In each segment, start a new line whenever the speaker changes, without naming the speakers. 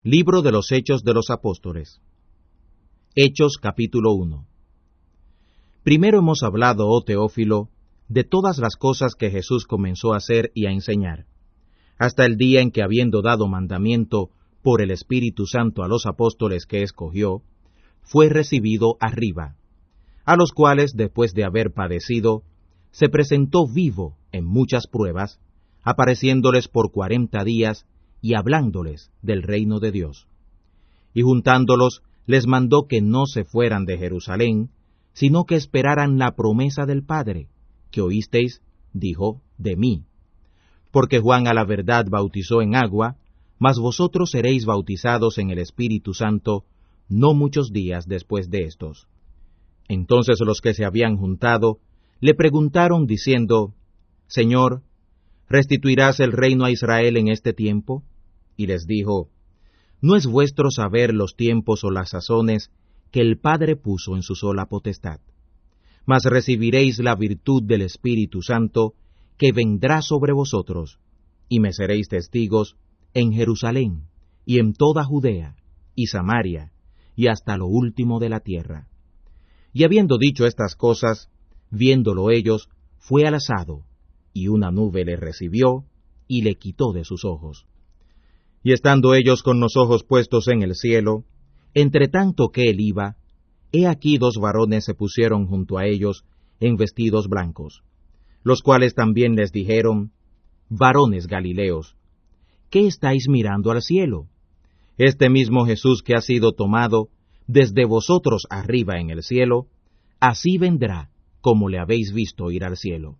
Libro de los Hechos de los Apóstoles. Hechos capítulo 1. Primero hemos hablado, oh Teófilo, de todas las cosas que Jesús comenzó a hacer y a enseñar, hasta el día en que, habiendo dado mandamiento por el Espíritu Santo a los apóstoles que escogió, fue recibido arriba, a los cuales, después de haber padecido, se presentó vivo en muchas pruebas, apareciéndoles por 40 días y hablándoles del reino de Dios. Y juntándolos, les mandó que no se fueran de Jerusalén, sino que esperaran la promesa del Padre, que oísteis, dijo, de mí. Porque Juan a la verdad bautizó en agua, mas vosotros seréis bautizados en el Espíritu Santo, no muchos días después de estos. Entonces los que se habían juntado le preguntaron diciendo, Señor, ¿restituirás el reino a Israel en este tiempo? Y les dijo, no es vuestro saber los tiempos o las sazones que el Padre puso en su sola potestad. Mas recibiréis la virtud del Espíritu Santo, que vendrá sobre vosotros, y me seréis testigos en Jerusalén, y en toda Judea, y Samaria, y hasta lo último de la tierra. Y habiendo dicho estas cosas, viéndolo ellos, fue alzado, y una nube le recibió, y le quitó de sus ojos. Y estando ellos con los ojos puestos en el cielo, entre tanto que él iba, he aquí 2 varones se pusieron junto a ellos, en vestidos blancos, los cuales también les dijeron, varones Galileos, ¿qué estáis mirando al cielo? Este mismo Jesús que ha sido tomado desde vosotros arriba en el cielo, así vendrá, como le habéis visto ir al cielo.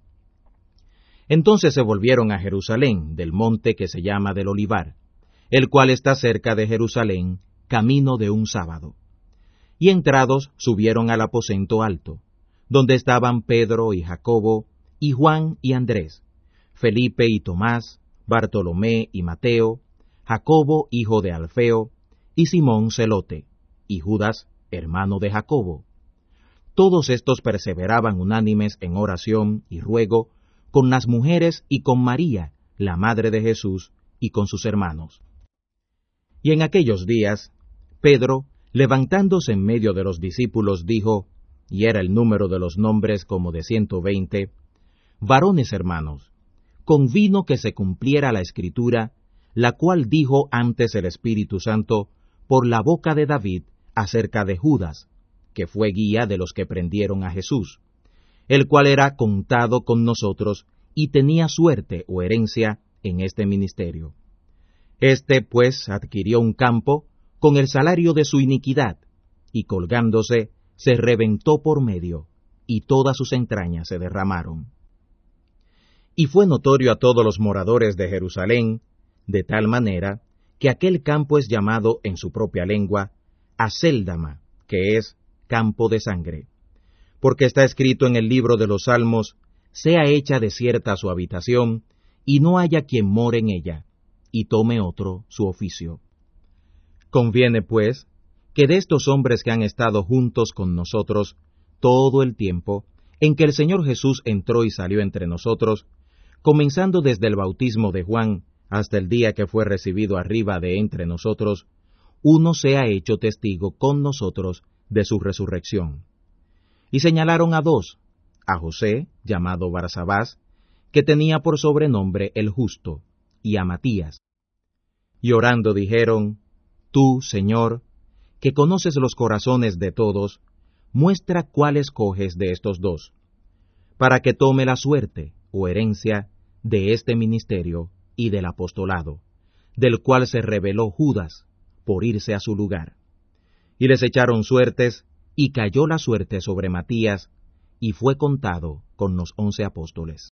Entonces se volvieron a Jerusalén, del monte que se llama del Olivar, el cual está cerca de Jerusalén, camino de un sábado. Y entrados subieron al aposento alto, donde estaban Pedro y Jacobo, y Juan y Andrés, Felipe y Tomás, Bartolomé y Mateo, Jacobo hijo de Alfeo, y Simón Celote, y Judas, hermano de Jacobo. Todos estos perseveraban unánimes en oración y ruego, con las mujeres y con María, la madre de Jesús, y con sus hermanos. Y en aquellos días, Pedro, levantándose en medio de los discípulos, dijo, y era el número de los nombres como de 120, varones hermanos, convino que se cumpliera la Escritura, la cual dijo antes el Espíritu Santo por la boca de David acerca de Judas, que fue guía de los que prendieron a Jesús, el cual era contado con nosotros y tenía suerte o herencia en este ministerio. Este, pues, adquirió un campo con el salario de su iniquidad, y colgándose, se reventó por medio, y todas sus entrañas se derramaron. Y fue notorio a todos los moradores de Jerusalén, de tal manera, que aquel campo es llamado en su propia lengua, Acéldama, que es campo de sangre. Porque está escrito en el libro de los Salmos, sea hecha desierta su habitación, y no haya quien more en ella, y tome otro su oficio. Conviene, pues, que de estos hombres que han estado juntos con nosotros todo el tiempo en que el Señor Jesús entró y salió entre nosotros, comenzando desde el bautismo de Juan hasta el día que fue recibido arriba de entre nosotros, uno sea hecho testigo con nosotros de su resurrección. Y señalaron a 2, a José, llamado Barsabás, que tenía por sobrenombre el Justo, y a Matías. Y orando dijeron, tú, Señor, que conoces los corazones de todos, muestra cuál escoges de estos 2, para que tome la suerte o herencia de este ministerio y del apostolado, del cual se rebeló Judas por irse a su lugar. Y les echaron suertes, y cayó la suerte sobre Matías, y fue contado con los 11 apóstoles.